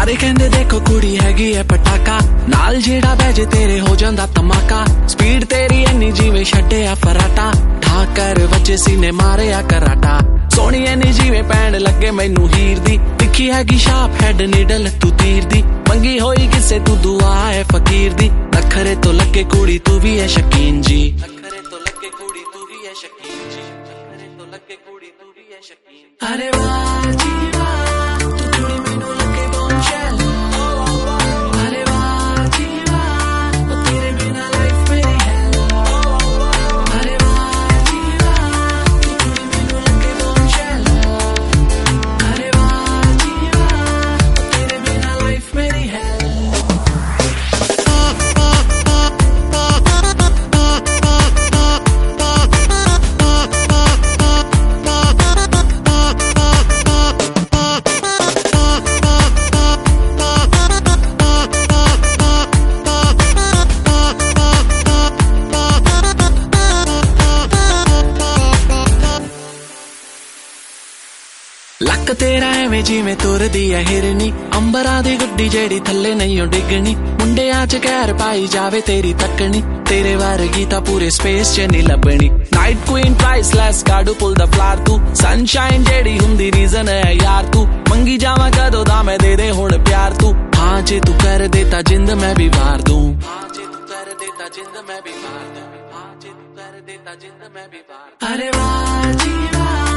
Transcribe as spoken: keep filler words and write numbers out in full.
सारे कहंदे देखो कुड़ी हैगी है पटाका, नाल जेड़ा बैजे तेरे हो जांदा धमाका। स्पीड तेरी इन्नी जिवें छड्डिया फराटा, ठाकर वजे सीने मारिया कराटा। सोहनी इन्नी जिवें पैण लगे मैनू हीर दी, दिखी हैगी शार्प हैड नीडल तू तीर दी। मंगी होई किसे तू दुआ है फकीर दी, नखरे तो लगे कुड़ी तू भी है शकीन जी। नखरे तो लगे कुड़ी तू भी है शकीन जी, नखरे तो लगे कुड़ी तू भी है शकीन। अरे वाह जी वाह, तू कुड़ी मैनू लगे bombshell। अरे वाह जी वाह, ओ तेरे बिना लाइफ मेरी hell। अरे वाह जी वाह, तू कुड़ी मैनू लगे bombshell। अरे वाह जी वाह, ओ तेरे बिना लाइफ मेरी hell। लक तेरा एवें जिवें तुरदी है हिरनी, अंबरां दी गुड्डी जेड़ी थल्ले नहीं डिगनी। मुंडियां च कहर पाई जावे तेरी तकनी, तेरे वर्गी तां पूरे स्पेस च नहीं लभनी। नाइट क्वीन प्राइसलैस काडू पुल द फ्लार तू, सनशाइन जेड़ी हुंदी रीजन है यार तू। मंगी जावां कदों दा मैं दे दे हुण प्यार तू, हाँ जे तू कर दे तां जिंद मैं भी वार दूं। हाँ जे तू कर दे तां जिंद मैं भी वार दूं, हाँ जे तू कर दे तां जिंद मैं भी वार दूं। अरे वाह जी वाह,